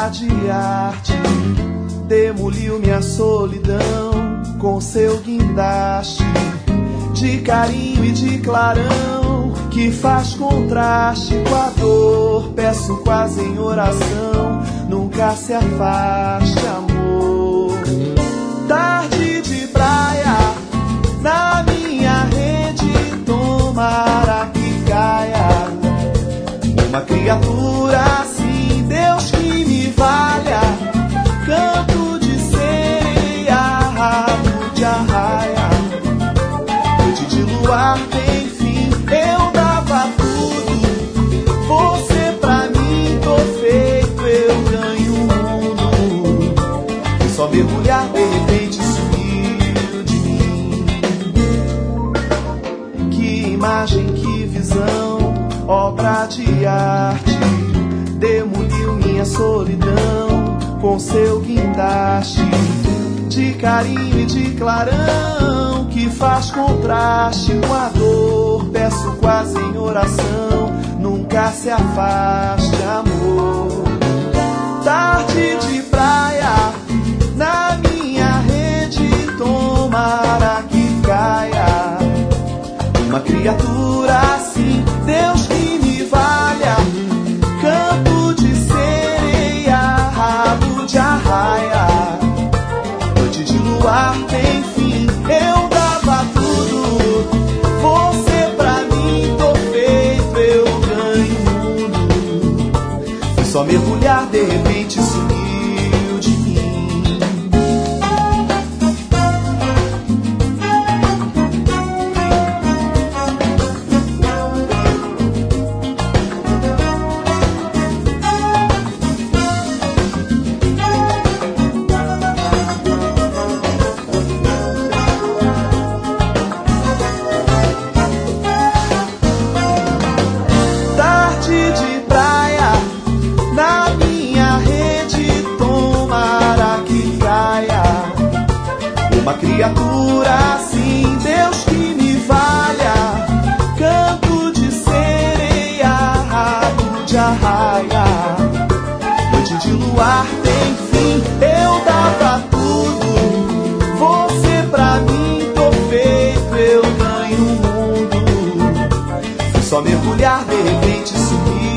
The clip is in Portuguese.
de arte demoliu minha solidão com seu guindaste de carinho e de clarão que faz contraste com a dor. Peço quase em oração, nunca se afaste, amor. Tarde de praia, na minha rede, tomara que caia uma criatura assim, Deus que me valha. Canto de sereia, rabo de arraia, noite de luar tem fim. Eu dava tudo, você pra mim perfeito, eu ganho o mundo. E só mergulhar de repente sumiu de mim. Que imagem, que visão, obra de arte demoliu minha solidão com seu guindaste de carinho e de clarão que faz contraste com a dor. Peço quase em oração, nunca se afaste, amor. Tarde de praia, na minha rede, tomara que caia uma criatura assim, Deus que me valha. Canto de sereia, rabo de arraia, noite de luar tem fim. Eu dava tudo, você pra mim perfeito, eu ganho o mundo. Fui só mergulhar, de repente sumiu de mim. Uma criatura assim, Deus que me valha. Canto de sereia, rabo de arraia, noite de luar tem fim. Eu dava tudo, você pra mim perfeito, eu ganho o mundo. Fui só mergulhar, de repente sumir.